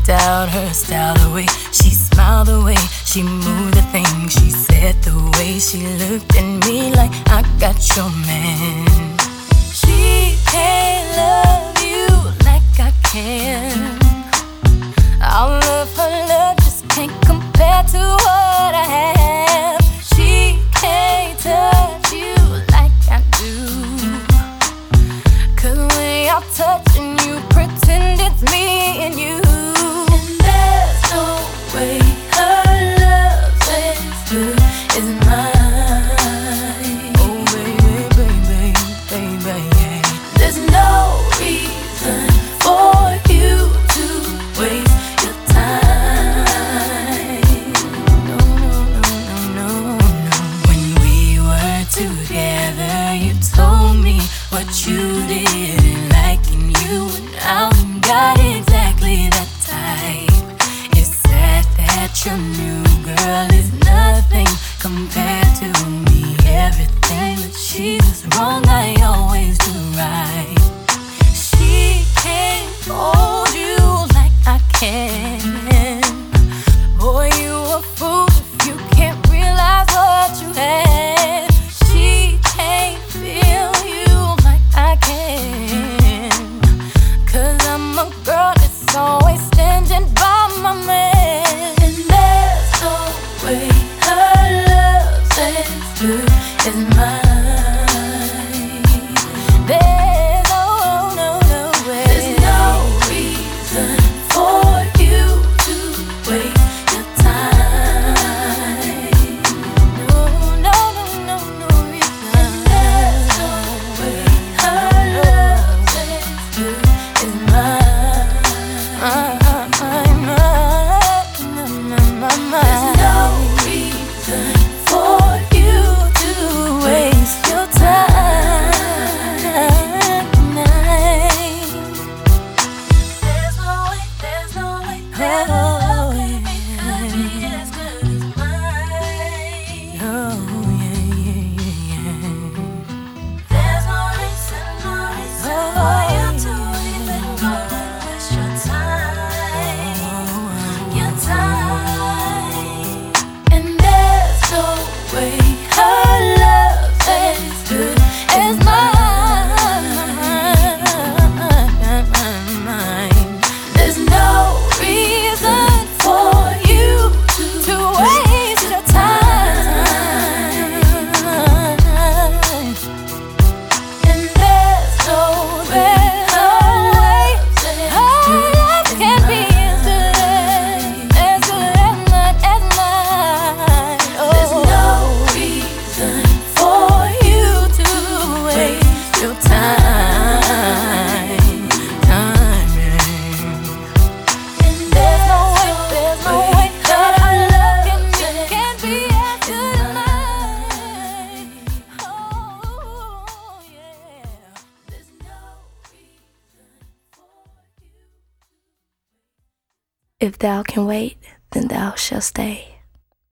picked out her style, the way she smiled, the way she moved, the things she said, the way she looked at me like I got your man. She can't love you like I can. All of her love just can't compare to what I have. She can't touch you like I do, 'cause when you're touching, you pretend it's me and you. And there's no way her love's as good as mine. Oh baby, baby, baby, yeah. There's no reason for you to waste your time. No, no, no, no, no, no. When we were together, you told me what you didn't like, and you went out and got exactly that type. It's sad that your new girl is nothing compared to me. Everything that she does wrong, I always do right. She can't hold you like I can. Boy, you a fool if you can't realize what you had. She can't feel you like I can, 'cause I'm a girl that's always standing by my man. And there's no way her love's as good as mine. There's no, no, no way. There's no reason for you to waste your time. No, no, no, no, no reason. There's no way her love's as good as mine. There's no reason for you to waste your time. There's no way, there's no way, there's no way it could be as good as mine. Oh, yeah, yeah, yeah, yeah. There's no reason for you to even go and waste your time. Your time. And there's no way her love's as good as mine. There's no reason for you to waste your time. And there's no way her love can be as good as mine. There's no reason for you to waste your time. And there's no way that her love can be as good as mine. Oh, yeah. There's no reason for you. If thou can wait, then thou shalt stay.